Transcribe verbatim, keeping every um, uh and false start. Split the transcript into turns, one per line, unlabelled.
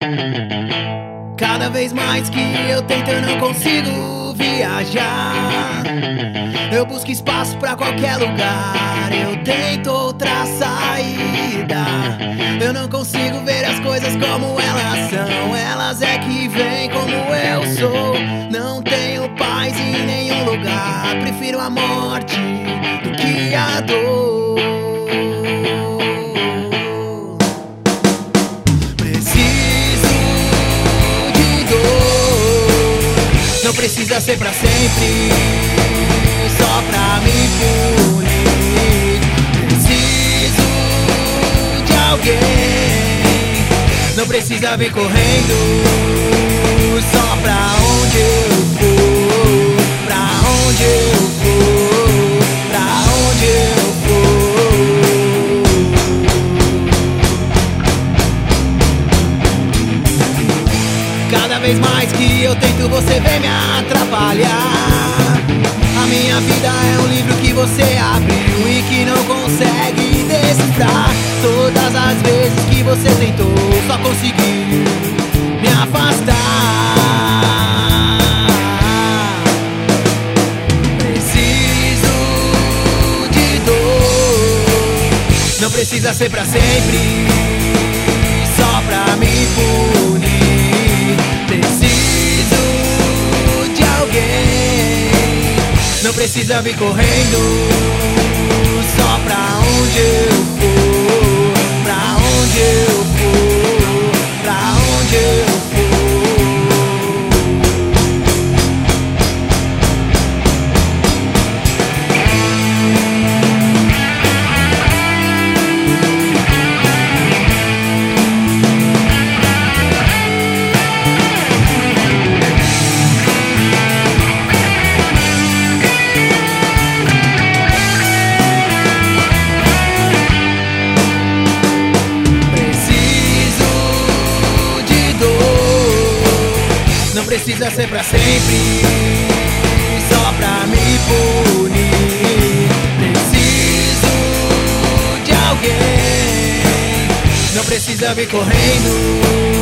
Cada vez mais que eu tento eu não consigo viajar. Eu busco espaço pra qualquer lugar, eu tento outra saída. Eu não consigo ver as coisas como elas são, elas é que vêm como eu sou. Não tenho paz em nenhum lugar, prefiro a morte do que a dor. Preciso de dor, não precisa ser pra sempre, só pra me punir. Preciso de alguém, não precisa vir correndo, só pra onde eu for, pra onde eu for, pra onde eu for. Cada vez mais que eu tento você vem me atrapalhar. A minha vida é um livro que você abriu e que não consegue decifrar. Todas as vezes que você tentou, só conseguiu me afastar. Preciso de dor, não precisa ser pra sempre, só pra me punir. Preciso de alguém, não precisa vir correndo, só pra onde eu for, pra onde eu for, pra onde eu for. Não precisa ser pra sempre, só pra me punir. Preciso de alguém, não precisa vir correndo,